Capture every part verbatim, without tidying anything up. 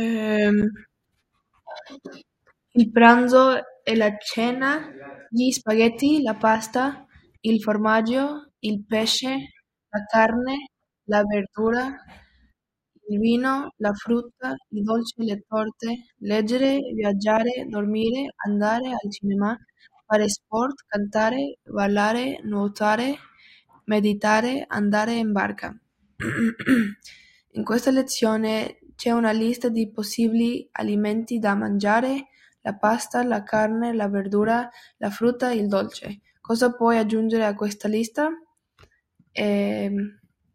Ehm, il pranzo e la cena, gli spaghetti, la pasta, il formaggio, il pesce, la carne, la verdura, il vino, la frutta, i dolci, le torte, leggere, viaggiare, dormire, andare al cinema, fare sport, cantare, ballare, nuotare, meditare, andare in barca. In questa lezione c'è una lista di possibili alimenti da mangiare: la pasta, la carne, la verdura, la frutta, il dolce. Cosa puoi aggiungere a questa lista? Ehm,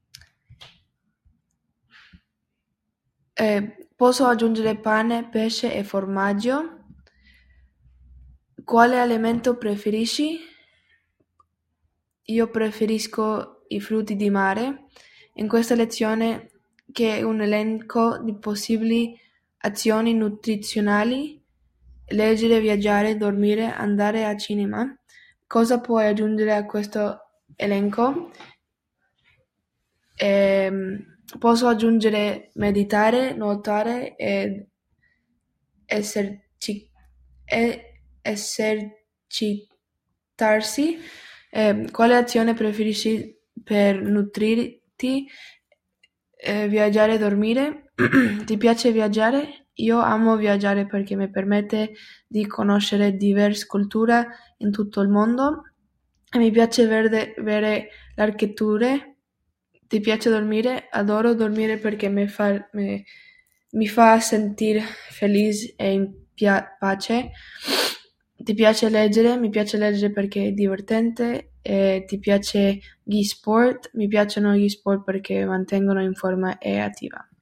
eh, posso aggiungere pane, pesce e formaggio. Quale alimento preferisci? Io preferisco i frutti di mare. In questa lezione c'è un elenco di possibili azioni nutrizionali: leggere, viaggiare, dormire, andare al cinema. Cosa puoi aggiungere a questo elenco? Ehm, posso aggiungere meditare, nuotare ed eserci- e- esercitarsi. Eh, quale azione preferisci per nutrirti? Eh, viaggiare e dormire. Ti piace viaggiare? Io amo viaggiare perché mi permette di conoscere diverse culture in tutto il mondo e mi piace verde- vedere l'architettura. Ti piace dormire? Adoro dormire perché mi fa, mi, mi fa sentire felice e in pia- pace. Ti piace leggere? Mi piace leggere perché è divertente. E ti piace gli sport? Mi piacciono gli sport perché mantengono in forma e attiva.